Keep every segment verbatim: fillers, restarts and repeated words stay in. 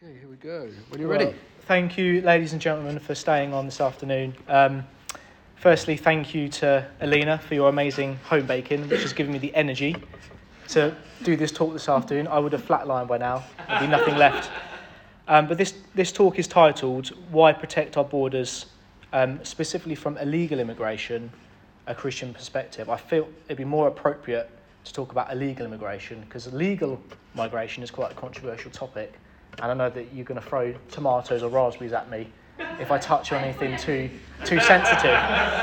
Okay, here we go. When you're Well, ready. Thank you, ladies and gentlemen, for staying on this afternoon. Um, firstly, thank you to Alina for your amazing home baking, which has given me the energy to do this talk this afternoon. I would have flatlined by now. There'd be nothing left. Um, but this, this talk is titled, Why Protect Our Borders, um, specifically from illegal immigration, a Christian perspective. I feel it'd be more appropriate to talk about illegal immigration, because illegal migration is quite a controversial topic. And I know that you're going to throw tomatoes or raspberries at me if I touch on anything too too sensitive.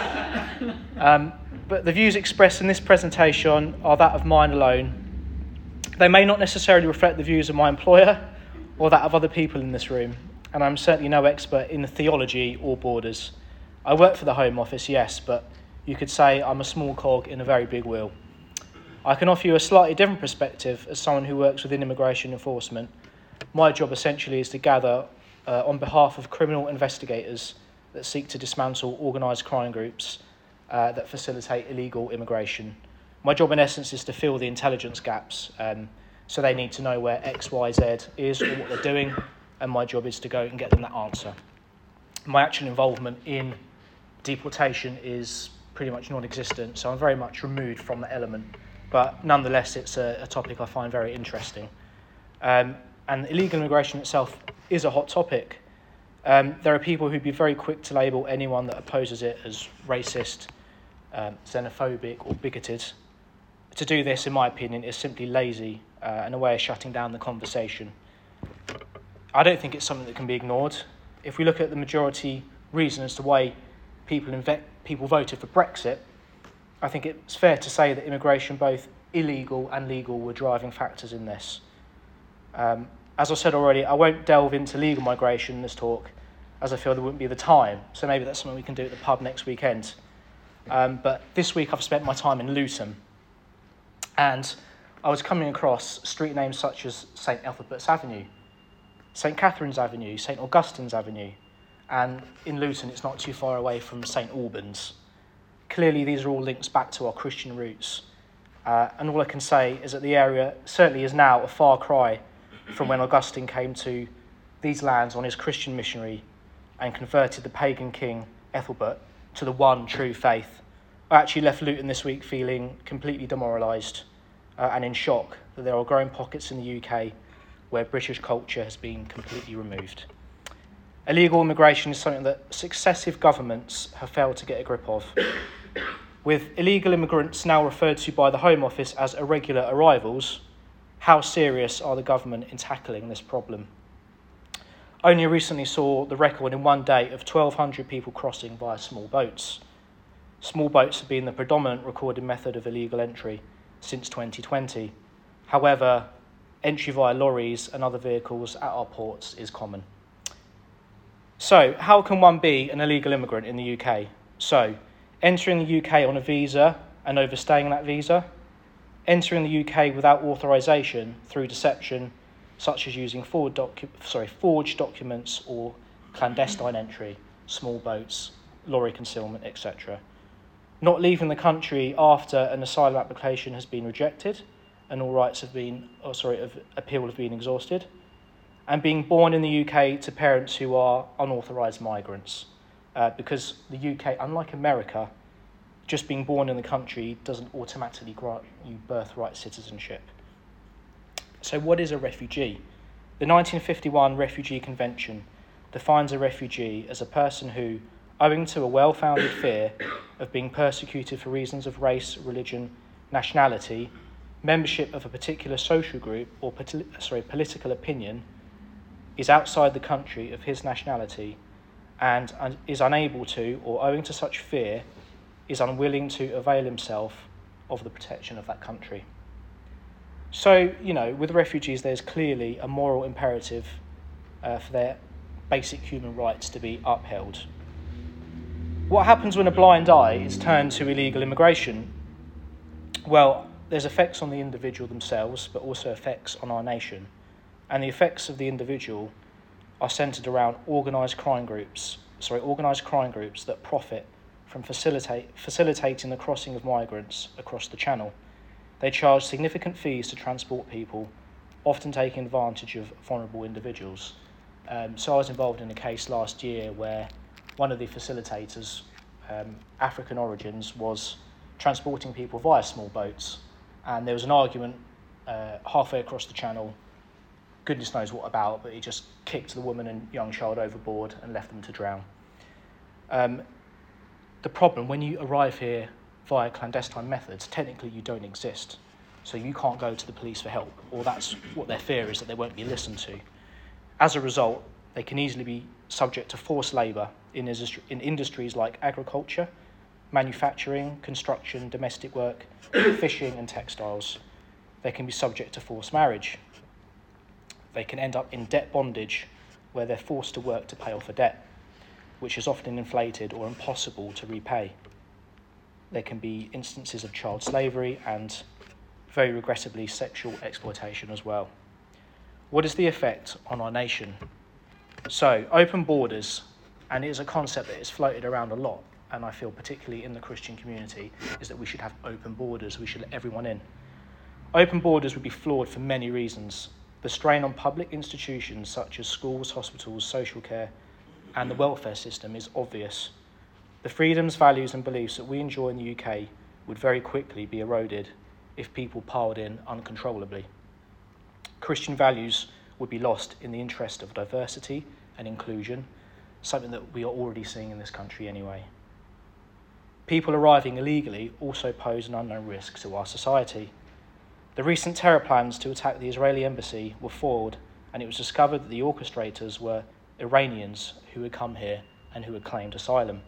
Um, but the views expressed in this presentation are that of mine alone. They may not necessarily reflect the views of my employer or that of other people in this room, and I'm certainly no expert in the theology or borders. I work for the Home Office, yes, but you could say I'm a small cog in a very big wheel. I can offer you a slightly different perspective as someone who works within immigration enforcement. My job essentially is to gather uh, on behalf of criminal investigators that seek to dismantle organised crime groups uh, that facilitate illegal immigration. My job in essence is to fill the intelligence gaps, um, so they need to know where X Y Z is or what they're doing, and my job is to go and get them that answer. My actual involvement in deportation is pretty much non-existent, so I'm very much removed from that element, but nonetheless it's a, a topic I find very interesting. Um, And illegal immigration itself is a hot topic. Um, there are people who'd be very quick to label anyone that opposes it as racist, um, xenophobic or bigoted. To do this, in my opinion, is simply lazy uh, and a way of shutting down the conversation. I don't think it's something that can be ignored. If we look at the majority reason as to why people, inve- people voted for Brexit, I think it's fair to say that immigration, both illegal and legal, were driving factors in this. Um, as I said already, I won't delve into legal migration in this talk, as I feel there wouldn't be the time, so maybe that's something we can do at the pub next weekend. Um, but this week I've spent my time in Luton, and I was coming across street names such as Saint Ethelbert's Avenue, Saint Catherine's Avenue, Saint Augustine's Avenue, and in Luton it's not too far away from Saint Albans. Clearly these are all links back to our Christian roots, uh, and all I can say is that the area certainly is now a far cry from when Augustine came to these lands on his Christian missionary and converted the pagan king Ethelbert to the one true faith. I actually left Luton this week feeling completely demoralised uh, and in shock that there are growing pockets in the U K where British culture has been completely removed. Illegal immigration is something that successive governments have failed to get a grip of. With illegal immigrants now referred to by the Home Office as irregular arrivals, how serious are the government in tackling this problem? Only recently saw the record in one day of twelve hundred people crossing via small boats. Small boats have been the predominant recorded method of illegal entry since twenty twenty. However, entry via lorries and other vehicles at our ports is common. So, how can one be an illegal immigrant in the U K? So, entering the U K on a visa and overstaying that visa, entering the U K without authorisation through deception, such as using forward docu- sorry, forged documents or clandestine entry, small boats, lorry concealment, et cetera. Not leaving the country after an asylum application has been rejected and all rights have been, oh, sorry, of appeal have been exhausted, and being born in the U K to parents who are unauthorised migrants, uh, because the U K, unlike America, just being born in the country doesn't automatically grant you birthright citizenship. So what is a refugee? The nineteen fifty-one Refugee Convention defines a refugee as a person who, owing to a well-founded fear of being persecuted for reasons of race, religion, nationality, membership of a particular social group or sorry, political opinion, is outside the country of his nationality and is unable to, or owing to such fear, is unwilling to avail himself of the protection of that country. So, you know, with refugees, there's clearly a moral imperative uh, for their basic human rights to be upheld. What happens when a blind eye is turned to illegal immigration? Well, there's effects on the individual themselves, but also effects on our nation. And the effects of the individual are centred around organised crime groups, sorry, organised crime groups that profit from facilitate, facilitating the crossing of migrants across the Channel. They charge significant fees to transport people, often taking advantage of vulnerable individuals. Um, so I was involved in a case last year where one of the facilitators, um, African origins, was transporting people via small boats, and there was an argument uh, halfway across the channel, goodness knows what about, but he just kicked the woman and young child overboard and left them to drown. Um, the problem, when you arrive here via clandestine methods, technically you don't exist, so you can't go to the police for help, or that's what their fear is, that they won't be listened to. As a result, they can easily be subject to forced labour in, industri- in industries like agriculture, manufacturing, construction, domestic work, fishing and textiles. They can be subject to forced marriage. They can end up in debt bondage, where they're forced to work to pay off a debt, which is often inflated or impossible to repay. There can be instances of child slavery and, very regrettably, sexual exploitation as well. What is the effect on our nation? So, open borders, and it is a concept that is floated around a lot, and I feel particularly in the Christian community, is that we should have open borders, we should let everyone in. Open borders would be flawed for many reasons. The strain on public institutions such as schools, hospitals, social care, and the welfare system is obvious. The freedoms, values and beliefs that we enjoy in the U K would very quickly be eroded if people piled in uncontrollably. Christian values would be lost in the interest of diversity and inclusion, something that we are already seeing in this country anyway. People arriving illegally also pose an unknown risk to our society. The recent terror plans to attack the Israeli embassy were foiled, and it was discovered that the orchestrators were Iranians who had come here and who had claimed asylum.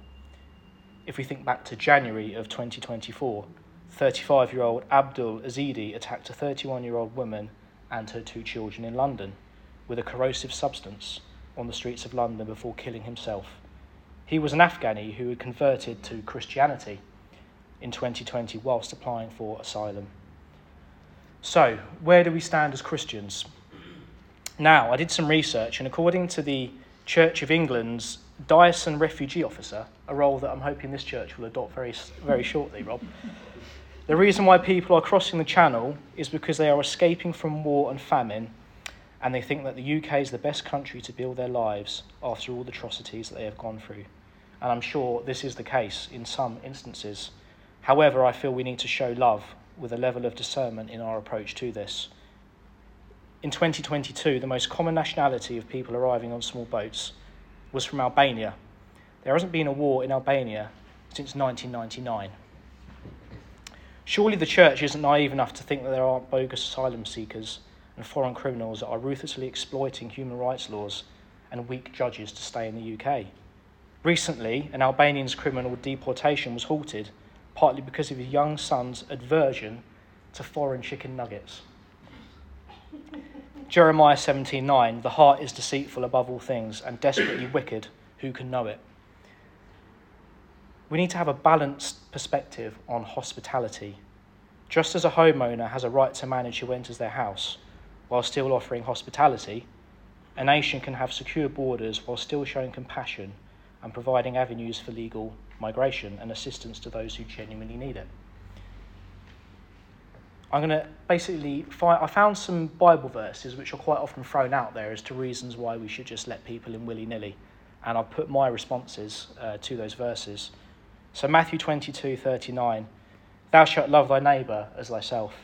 If we think back to January of twenty twenty-four, thirty-five-year-old Abdul Azidi attacked a thirty-one-year-old woman and her two children in London with a corrosive substance on the streets of London before killing himself. He was an Afghani who had converted to Christianity in twenty twenty whilst applying for asylum. So, where do we stand as Christians? Now, I did some research, and according to the Church of England's Diocesan Refugee Officer, a role that I'm hoping this church will adopt very, very shortly, Rob, the reason why people are crossing the Channel is because they are escaping from war and famine, and they think that the U K is the best country to build their lives after all the atrocities that they have gone through. And I'm sure this is the case in some instances. However, I feel we need to show love with a level of discernment in our approach to this. In twenty twenty-two, the most common nationality of people arriving on small boats was from Albania. There hasn't been a war in Albania since nineteen ninety-nine. Surely the church isn't naive enough to think that there aren't bogus asylum seekers and foreign criminals that are ruthlessly exploiting human rights laws and weak judges to stay in the U K. Recently, an Albanian's criminal deportation was halted, partly because of his young son's aversion to foreign chicken nuggets. Jeremiah seventeen nine, the heart is deceitful above all things and desperately wicked, who can know it? We need to have a balanced perspective on hospitality. Just as a homeowner has a right to manage who enters their house while still offering hospitality, a nation can have secure borders while still showing compassion and providing avenues for legal migration and assistance to those who genuinely need it. I'm going to basically find, I found some Bible verses which are quite often thrown out there as to reasons why we should just let people in willy-nilly, and I've put my responses uh, to those verses. So Matthew twenty-two thirty-nine, thou shalt love thy neighbour as thyself.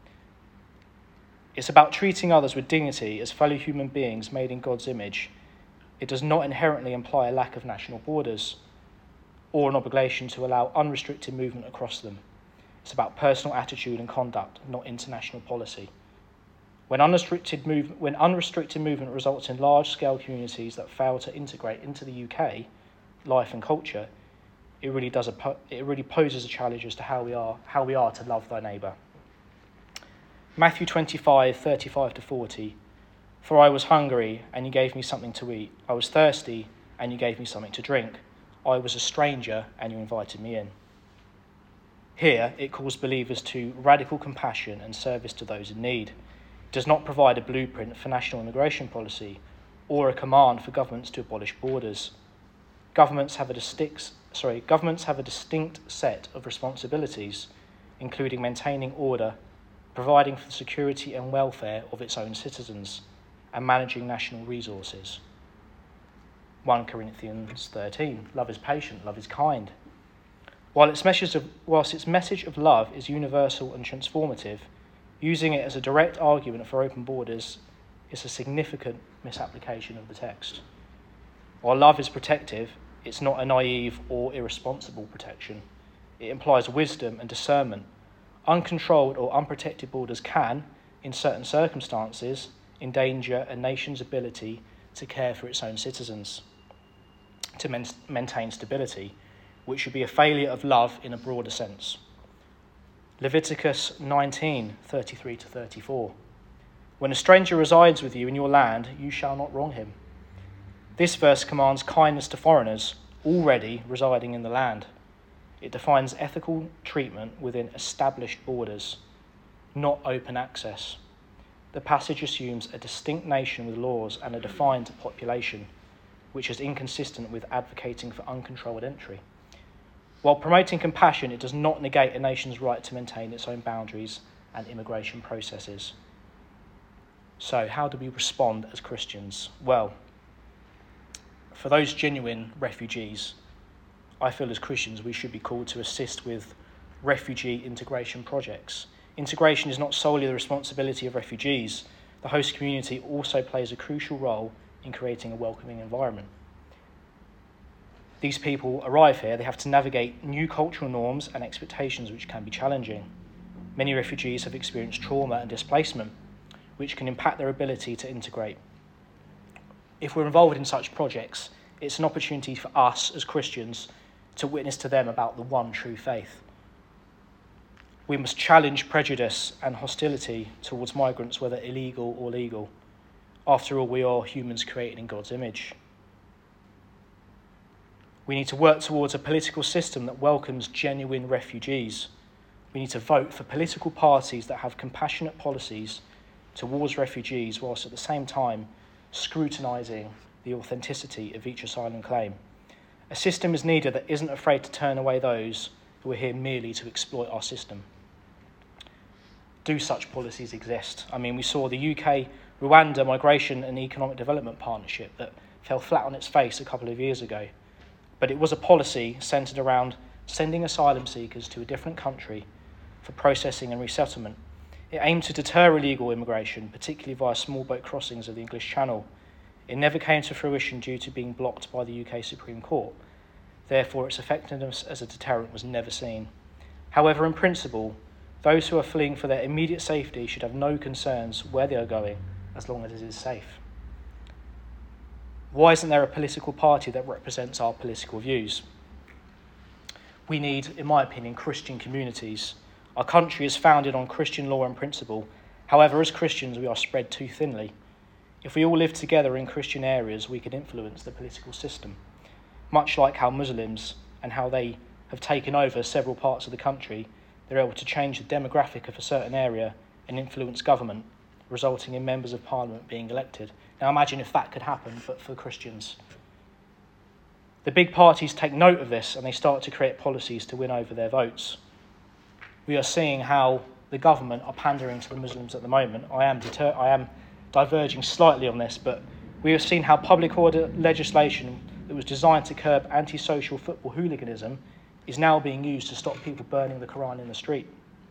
It's about treating others with dignity as fellow human beings made in God's image. It does not inherently imply a lack of national borders or an obligation to allow unrestricted movement across them. It's about personal attitude and conduct, not international policy. When unrestricted, move, when unrestricted movement results in large-scale communities that fail to integrate into the U K life and culture, it really does a, it really poses a challenge as to how we are how we are to love thy neighbour. Matthew twenty-five thirty-five to forty. For I was hungry, and you gave me something to eat. I was thirsty, and you gave me something to drink. I was a stranger, and you invited me in. Here, it calls believers to radical compassion and service to those in need. It does not provide a blueprint for national immigration policy or a command for governments to abolish borders. Governments have a distinct, sorry, governments have a distinct set of responsibilities, including maintaining order, providing for the security and welfare of its own citizens, and managing national resources. First Corinthians thirteen, love is patient, love is kind. While its message of, whilst its message of love is universal and transformative, using it as a direct argument for open borders is a significant misapplication of the text. While love is protective, it's not a naive or irresponsible protection. It implies wisdom and discernment. Uncontrolled or unprotected borders can, in certain circumstances, endanger a nation's ability to care for its own citizens, to men- maintain stability, which would be a failure of love in a broader sense. Leviticus nineteen, thirty-three to thirty-four. When a stranger resides with you in your land, you shall not wrong him. This verse commands kindness to foreigners already residing in the land. It defines ethical treatment within established borders, not open access. The passage assumes a distinct nation with laws and a defined population, which is inconsistent with advocating for uncontrolled entry. While promoting compassion, it does not negate a nation's right to maintain its own boundaries and immigration processes. So, how do we respond as Christians? Well, for those genuine refugees, I feel as Christians we should be called to assist with refugee integration projects. Integration is not solely the responsibility of refugees. The host community also plays a crucial role in creating a welcoming environment. These people arrive here, they have to navigate new cultural norms and expectations which can be challenging. Many refugees have experienced trauma and displacement, which can impact their ability to integrate. If we're involved in such projects, it's an opportunity for us as Christians to witness to them about the one true faith. We must challenge prejudice and hostility towards migrants, whether illegal or legal. After all, we are humans created in God's image. We need to work towards a political system that welcomes genuine refugees. We need to vote for political parties that have compassionate policies towards refugees, whilst at the same time scrutinising the authenticity of each asylum claim. A system is needed that isn't afraid to turn away those who are here merely to exploit our system. Do such policies exist? I mean, we saw the U K Rwanda Migration and Economic Development Partnership that fell flat on its face a couple of years ago. But it was a policy centred around sending asylum seekers to a different country for processing and resettlement. It aimed to deter illegal immigration, particularly via small boat crossings of the English Channel. It never came to fruition due to being blocked by the U K Supreme Court. Therefore, its effectiveness as a deterrent was never seen. However, in principle, those who are fleeing for their immediate safety should have no concerns where they are going, as long as it is safe. Why isn't there a political party that represents our political views? We need, in my opinion, Christian communities. Our country is founded on Christian law and principle. However, as Christians, we are spread too thinly. If we all live together in Christian areas, we could influence the political system, much like how Muslims and how they have taken over several parts of the country. They're able to change the demographic of a certain area and influence government, resulting in members of parliament being elected. Now imagine if that could happen, but for Christians. The big parties take note of this and they start to create policies to win over their votes. We are seeing how the government are pandering to the Muslims at the moment. I am deter- I am diverging slightly on this, but we have seen how public order legislation that was designed to curb antisocial football hooliganism is now being used to stop people burning the Quran in the street.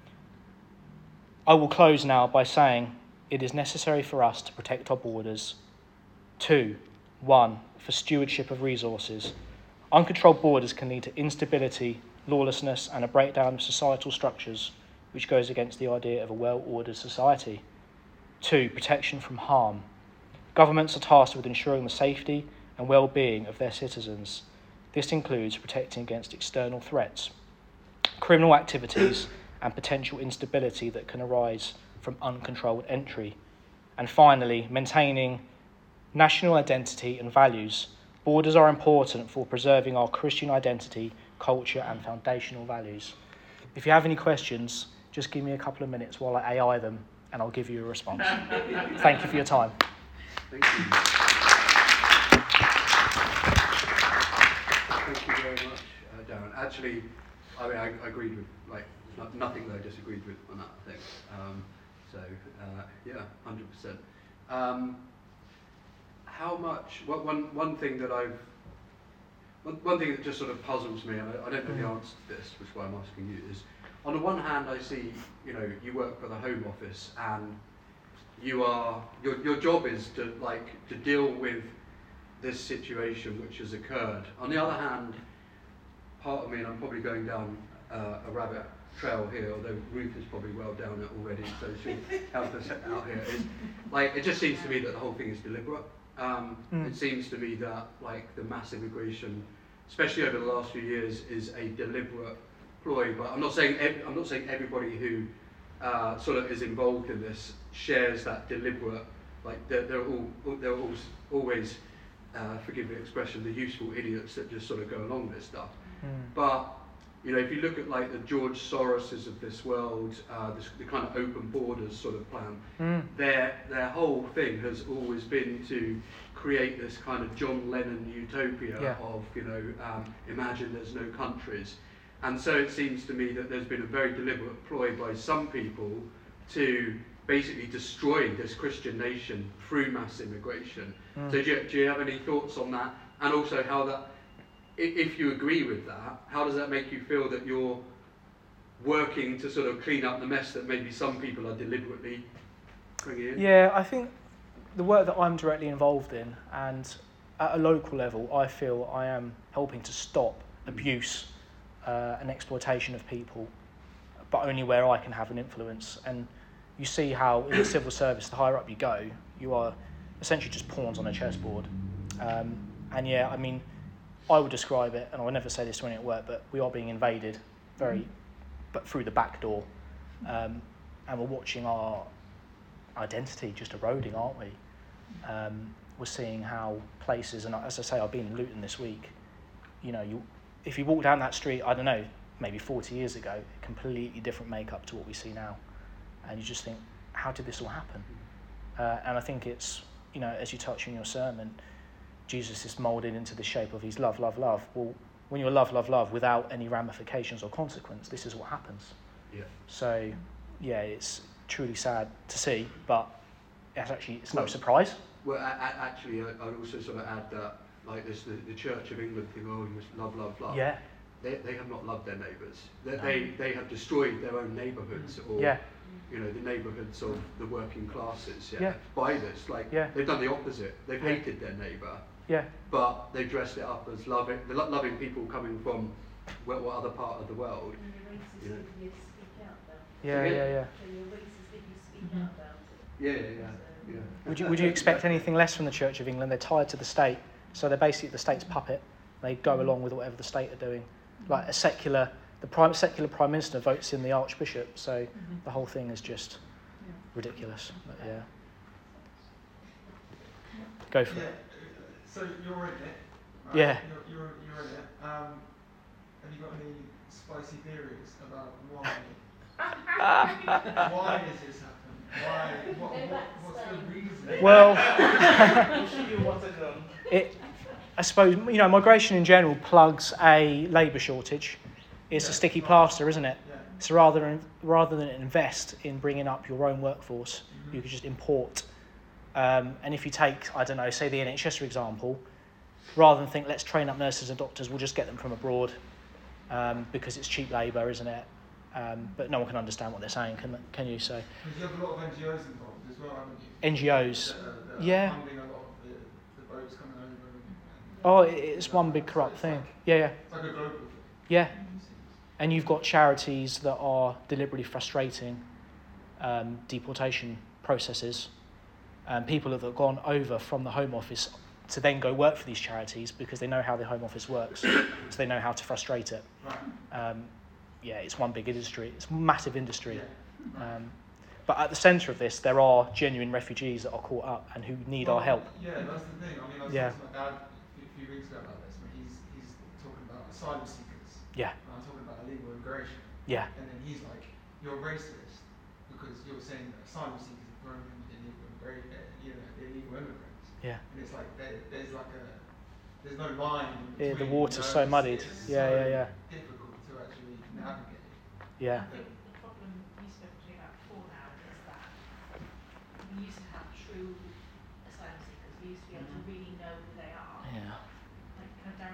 I will close now by saying it is necessary for us to protect our borders. Two, one, for stewardship of resources. Uncontrolled borders can lead to instability, lawlessness, and a breakdown of societal structures, which goes against the idea of a well-ordered society. Two, protection from harm. Governments are tasked with ensuring the safety and well-being of their citizens. This includes protecting against external threats, criminal activities, and potential instability that can arise from uncontrolled entry. And finally, maintaining national identity and values. Borders are important for preserving our Christian identity, culture, and foundational values. If you have any questions, just give me a couple of minutes while I A I them, and I'll give you a response. Thank you for your time. Thank you. Thank you very much, uh, Darren. Actually, I mean, I, I agreed with, like, no, nothing that I disagreed with on that thing. Um, so, uh, yeah, one hundred percent. Um, how much, what, one, one thing that I've, one, one thing that just sort of puzzles me, and I, I don't know the answer to this, which is why I'm asking you, is on the one hand I see, you know, you work for the Home Office and you are, your, your job is to like, to deal with this situation which has occurred. On the other hand, part of me, and I'm probably going down uh, a rabbit trail here, although Ruth is probably well down it already, so she'll help us out here, is like, it just seems to me that the whole thing is deliberate. Um, mm. It seems to me that like the mass immigration, especially over the last few years, is a deliberate ploy. But I'm not saying ev- I'm not saying everybody who uh, sort of is involved in this shares that deliberate. Like they're, they're all they're all, always, uh, forgive the expression, the useful idiots that just sort of go along with this stuff. Mm. But you know, if you look at like the George Soroses of this world, uh, this, the kind of open borders sort of plan, mm. their their whole thing has always been to create this kind of John Lennon utopia yeah. of, you know, um, imagine there's no countries. And so it seems to me that there's been a very deliberate ploy by some people to basically destroy this Christian nation through mass immigration. Mm. So do you, do you have any thoughts on that? And also how that, if you agree with that, how does that make you feel that you're working to sort of clean up the mess that maybe some people are deliberately bringing in? Yeah, I think the work that I'm directly involved in, and at a local level, I feel I am helping to stop abuse uh, and exploitation of people, but only where I can have an influence. And you see how in the civil service, the higher up you go, you are essentially just pawns on a chessboard. Um, and yeah, I mean, I would describe it, and I would never say this when it worked, but we are being invaded very, mm-hmm. but through the back door, um, and we're watching our identity just eroding, aren't we? Um, we're seeing how places, and as I say, I've been in Luton this week. You know, you if you walk down that street, I don't know, maybe forty years ago, completely different makeup to what we see now, and you just think, how did this all happen? Uh, and I think it's, you know, as you touch on your sermon, Jesus is moulded into the shape of his love, love, love. Well, when you're love, love, love without any ramifications or consequence, this is what happens. Yeah. So, yeah, it's truly sad to see, but it's actually, it's no well, surprise. Well, I, I, actually, I, I'd also sort of add that, like this, the, the Church of England thing, oh, you must love, love, love. Yeah. They, they have not loved their neighbours. They, they, they have destroyed their own neighbourhoods, or yeah. you know, the neighbourhoods of the working classes. Yeah. yeah. By this, like yeah. they've done the opposite. They've yeah. hated their neighbour. Yeah. But they dressed it up as loving, the lo- loving people coming from what, what other part of the world. You know. Yeah, yeah, yeah. Yeah, yeah, yeah. Would you would you expect anything less from the Church of England? They're tied to the state, so they're basically the state's puppet. They go along with whatever the state are doing. Like a secular, the prime secular prime minister votes in the archbishop, so mm-hmm. the whole thing is just ridiculous. But yeah, go for yeah. it. So you're in it. Right? Yeah. You're, you're you're in it. Um, have you got any spicy theories about why? Why is this happening? Why? What, what, what's the reason? Well, it. I suppose, you know, migration in general plugs a labour shortage. It's yeah, a sticky right. plaster, isn't it? Yeah. So rather than rather than invest in bringing up your own workforce, mm-hmm. you could just import. Um, and if you take, I don't know, say the N H S for example, rather than think let's train up nurses and doctors, we'll just get them from abroad um, because it's cheap labour, isn't it? Um, but no one can understand what they're saying, can can you? So. Because you have a lot of N G Os involved as well, haven't you? N G Os, that are, that are yeah. funding a lot of the, the boats coming over. Oh, it's one big corrupt thing. Yeah, yeah. It's like a global thing. Yeah. And you've got charities that are deliberately frustrating um, deportation processes. And people that have gone over from the Home Office to then go work for these charities because they know how the Home Office works. So they know how to frustrate it. Right. Um, yeah, it's one big industry. It's a massive industry. Yeah. Right. Um, but at the centre of this, there are genuine refugees that are caught up and who need well, our help. Yeah, that's the thing. I mean, I was yeah. talking to my dad a few weeks ago about this, but he's he's talking about asylum seekers. Yeah. And I'm talking about illegal immigration. Yeah. And then he's like, you're racist because you're saying that asylum seekers are thrown in illegal immigration, uh, you know, illegal immigrants. Yeah. And it's like there, there's like a there's no line in between. Yeah, the water's so muddied. It's yeah, so yeah, yeah. difficult to actually navigate. Yeah. I think the problem you spoke to me about before now is that we used to have true asylum seekers. We used to be able to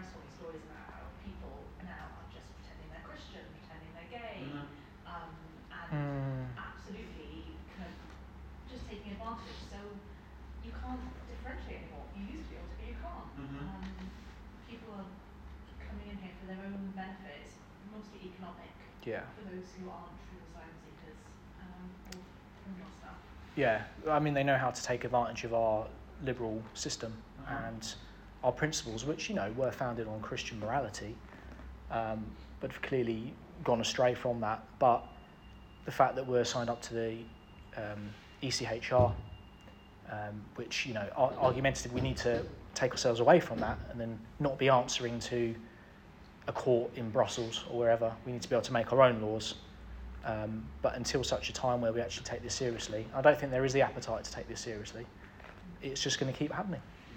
parents told me stories about how people now are just pretending they're Christian, pretending they're gay, Mhm. um, and Mm. absolutely kind of just taking advantage. So you can't differentiate anymore. You used to be able to, but you can't. Mhm. Um, people are coming in here for their own benefits, mostly economic, Yeah. for those who aren't true asylum seekers, um, or criminal stuff. Yeah, I mean, they know how to take advantage of our liberal system Uh-huh. and our principles, which, you know, were founded on Christian morality, um, but have clearly gone astray from that. But the fact that we're signed up to the um, E C H R, um, which, you know, ar- argumentative, we need to take ourselves away from that and then not be answering to a court in Brussels or wherever. We need to be able to make our own laws. Um, but until such a time where we actually take this seriously, I don't think there is the appetite to take this seriously. It's just going to keep happening.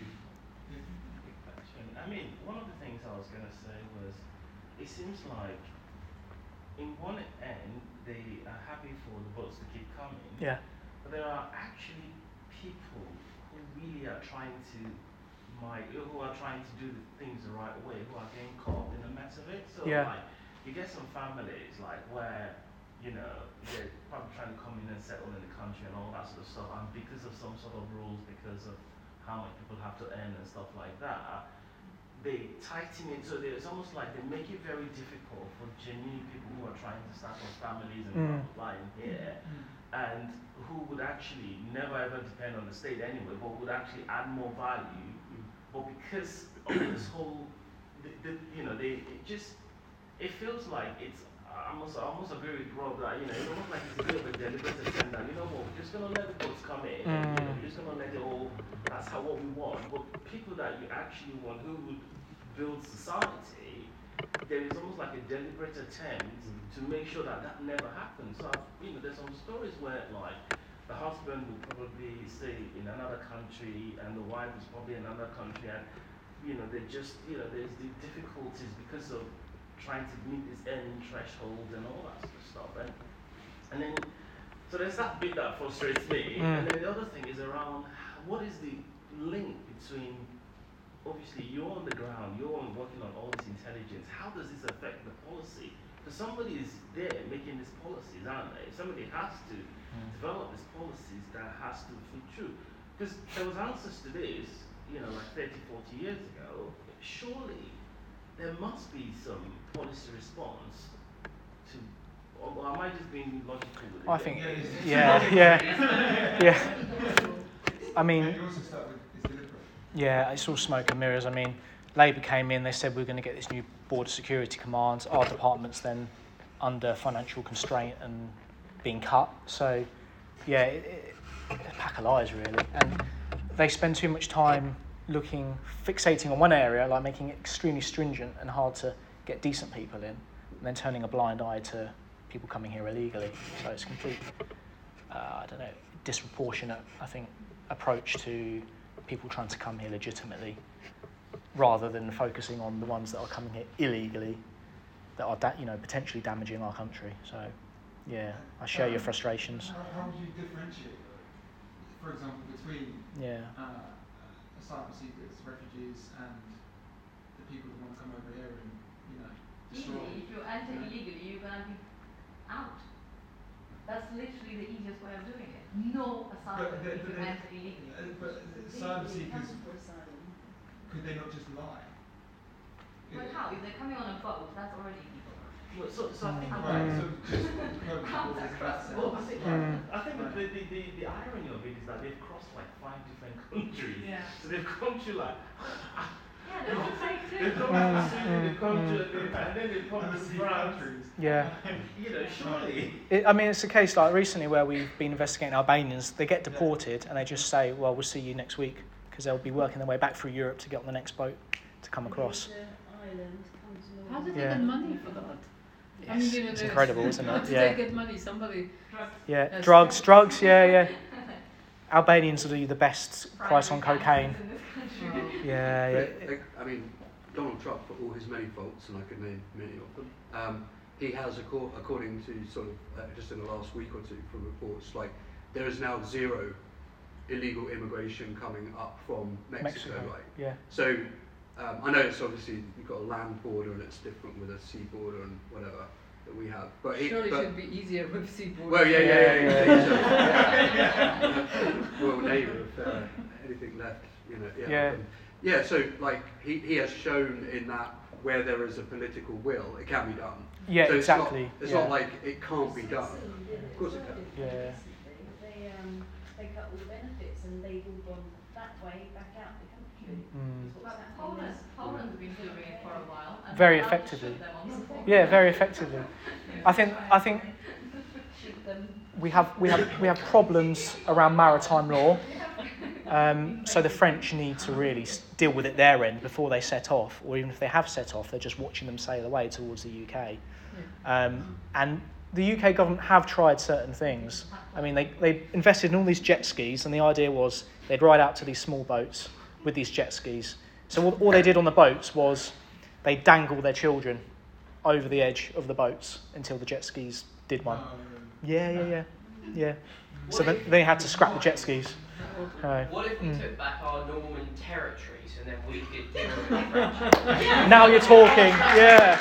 Quick question. I mean, one of the things I was going to say was, it seems like, in one end, they are happy for the boats to keep coming, Yeah. but there are actually people who really are trying to, my, who are trying to do the things the right way, who are getting caught in the mess of it. So, Yeah. like, you get some families, like, where, you know, they're probably trying to come in and settle in the country and all that sort of stuff, and because of some sort of rules, because of how much people have to earn and stuff like that, they tighten it, so it's almost like they make it very difficult for genuine people who are trying to start up families and Mm. blah, blah, in here, Mm. and who would actually never ever depend on the state anyway, but would actually add more value, but because of this whole, the, the, you know, they, it just, it feels like it's, I almost, I almost agree with Rob that, you know, it's almost like it's a bit of a deliberate attempt that, you know what, we're just going to let the boats come in, and, you know, we're just going to let it all, that's how what we want. But people that you actually want, who would build society, there is almost like a deliberate attempt to make sure that that never happens. So, you know, there's some stories where, like, the husband will probably stay in another country, and the wife is probably in another country, and, you know, they just, you know, there's the difficulties because of trying to meet this earning threshold and all that sort of stuff. And, and then, so there's that bit that frustrates me. Mm. And then the other thing is around what is the link between, obviously, you're on the ground, you're on working on all this intelligence. How does this affect the policy? Because somebody is there making these policies, aren't they? Somebody has to develop these policies that has to fit through. Because there was answers to this, you know, like thirty, forty years ago. Surely there must be some policy response to, or, or am I just being logical with it? I think, Yeah, yeah, yeah, yeah. I mean, And you also start with it's deliberate. yeah, it's all smoke and mirrors. I mean, Labour came in, they said we we're going to get this new border security command. Our department's then under financial constraint and being cut. So, yeah, it, it, it's a pack of lies, really. And they spend too much time looking, fixating on one area, like making it extremely stringent and hard to get decent people in, and then turning a blind eye to people coming here illegally. So it's a complete, uh, I don't know, disproportionate, I think, approach to people trying to come here legitimately, rather than focusing on the ones that are coming here illegally, that are, da- you know, potentially damaging our country. So, yeah, I share your frustrations. How, how would you differentiate, for example, between Yeah. uh, asylum seekers, refugees, and the people that want to come over here and, you know, destroy? Easily, if you enter illegally, you're gonna be out. That's literally the easiest way of doing it. No asylum But the- if but you the- enter illegally. Uh, but asylum seekers, could they not just lie? But how? If they're coming on a boat, that's already illegal. Well, so, so I think Mm. Right, Mm. so just code How all does this that back Well, I sense. think, Mm. I think the, the, the, the irony of it is that they've crossed like five different countries. Yeah. So they've come to like, Yeah, they're all fake they've too. come Mm, to Sweden, they've come mm, to, and then they've come to Overseas France. countries. Yeah. You know, surely. It, I mean, it's a case like recently where we've been investigating Albanians. They get deported and they just say, well, we'll see you next week, because they'll be working their way back through Europe to get on the next boat to come across. How do they Yeah. get money for that? I mean, Yes, you know, it's the- incredible, isn't How it? do Yeah. they get money? Somebody. Yeah, Yes. drugs, drugs, yeah, yeah. Albanians will do the best price on cocaine. Oh. Yeah, yeah. But, like, I mean, Donald Trump, for all his many faults, and I could name many of them, um, he has, acco- according to sort of uh, just in the last week or two from reports, like there is now zero illegal immigration coming up from Mexico, Mexico, right? yeah. So Um, I know it's obviously you've got a land border and it's different with a sea border and whatever that we have. But it, Surely but, should be easier with seaboard. well, yeah, yeah, yeah, Yeah, yeah. yeah. Well, neighbour, if uh, anything left, you know. Yeah. Yeah. Um, yeah. So like he, he has shown in that where there is a political will, it can be done. Yeah, so exactly. It's, not, it's yeah. not like it can't be done. Of course it can. Yeah. They, um, they cut all the benefits and they've all gone that way, back out the country. Mm. Is what's But happening Poland, there. Poland's been doing it for a while. And Very now effectively. shoot them on the spot. Yeah, very effectively. I think I think Shoot them. we have we have we have problems around maritime law. Um, so the French need to really s- deal with it their end before they set off, or even if they have set off, they're just watching them sail away towards the U K. Um, and the U K government have tried certain things. I mean, they, they invested in all these jet skis, and the idea was they'd ride out to these small boats with these jet skis. So all, all they did on the boats was they dangle their children over the edge of the boats until the jet skis did one. Yeah, yeah, yeah, yeah. So then they had to scrap the jet skis. Uh, What if we mm. took back our Norman territories and then we could deal with the French? Now you're talking, yeah.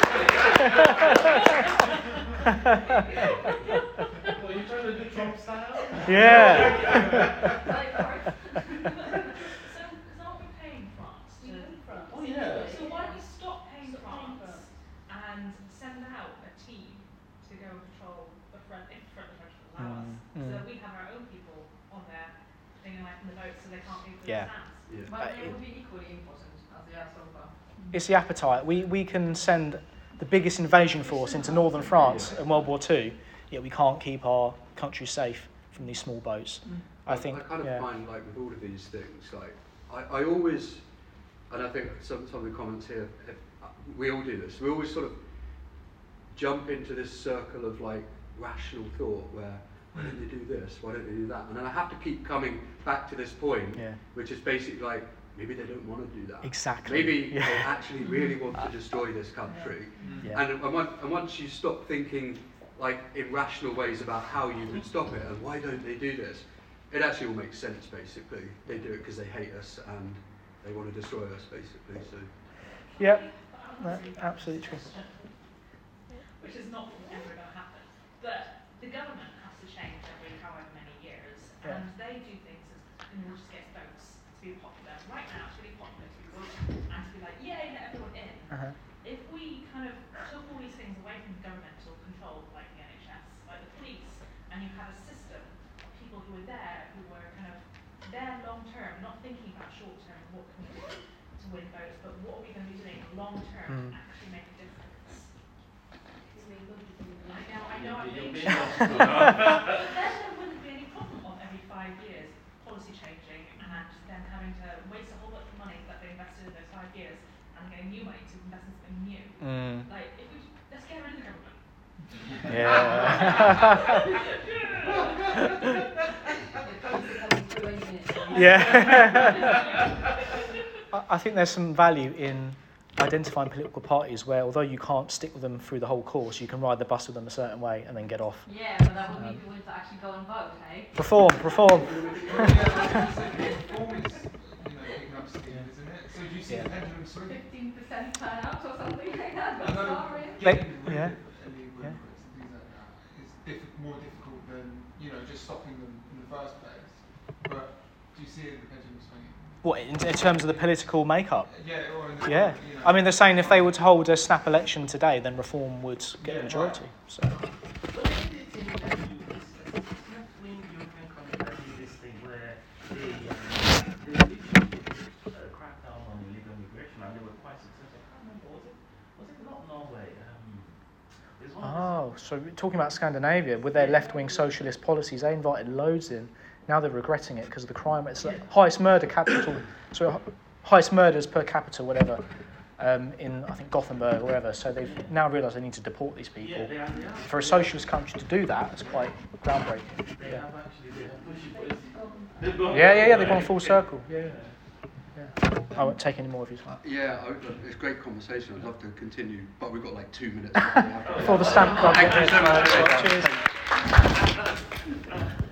Well, you trying to do Trump style? Yeah. So, because aren't we paying France? We to- pay France. Oh, yeah. So why don't we stop paying Stop paying France and send out a team to go and patrol the front, if the French allow us, Mm, so mm. we have our own people on there staying away from the boats so they can't leave the Yeah. stands. Yeah. But they would be equally important as they are so far. It's the appetite. We we can send the biggest invasion force into northern France in World War Two, yet we can't keep our country safe from these small boats. I think, I kind of yeah. find like with all of these things, like I, I always, and I think some some of the comments here, if, uh, we all do this. We always sort of jump into this circle of like rational thought where why don't they do this? Why don't they do that? And then I have to keep coming back to this point, Yeah. which is basically like maybe they don't want to do that. Exactly. Maybe Yeah. they actually really want to destroy this country. Yeah. And, and, once, and once you stop thinking like in rational ways about how you can stop it and why don't they do this, it actually all makes sense basically. They do it because they hate us and they want to destroy us basically. So Yep. No, absolutely true. Which is not ever going to happen. But the government has to change every however many years, Yeah. and they do things as, in order to get votes to be popular. Right now, it's really popular to be voting and to be like, yay, let everyone in. Uh-huh. If we kind of took all these things away from governmental control, like the N H S, like the police, and you had a system of people who were there, who were kind of there long term, not thinking about short term, what can we do to win votes, but what are we going to be doing long term Mm. to actually make a difference? I I know, I know, I'm You're being being shocked. lost. But then there wouldn't be any problem of every five years policy changing and then having to waste a whole lot of money that they invested in those five years and getting new money to invest in something new. Mm. Like, if we let's get rid of the government. Yeah. Yeah. I- I think there's some value in identifying political parties where, although you can't stick with them through the whole course, you can ride the bus with them a certain way and then get off. Yeah, but that would be willing to actually go and vote, hey? Reform, reform. Well, yeah, so reform is, you know, picking up steam, isn't it? So do you see Yeah. the pendulum swing? Fifteen percent turnout or something like that, I but know sorry. They- getting rid yeah. of illegal Yeah. immigrants and things like that is diff- more difficult than, you know, just stopping them in the first place. But do you see the pendulum swinging? What, in, in terms of the political makeup? Yeah, or in the Yeah. you know, I mean, they're saying if they were to hold a snap election today, then reform would get Yeah, the majority. So. But maybe it's in that you, this, it's not when European countries that do this thing where they, um, they literally put a crackdown on illegal immigration and they were quite successful. I can't remember, was it, was it not Norway? Um, there's one of Oh, so talking about Scandinavia, with their left-wing socialist policies, they invited loads in. Now they're regretting it because of the crime. It's the highest murder capital, so highest murders per capita, whatever, um, in I think Gothenburg or wherever. So they've now realised they need to deport these this, people. yeah, they are, they are. For a socialist country to do that, it's quite groundbreaking. They Yeah, have actually, they have pushed it. They've gone yeah, yeah, yeah. They've right. gone full circle. Yeah, yeah. I won't take any more of your time. yeah, I would, it's a great conversation. I'd love to continue, but we've got like two minutes. For the stamp club. Thank you so much. Cheers.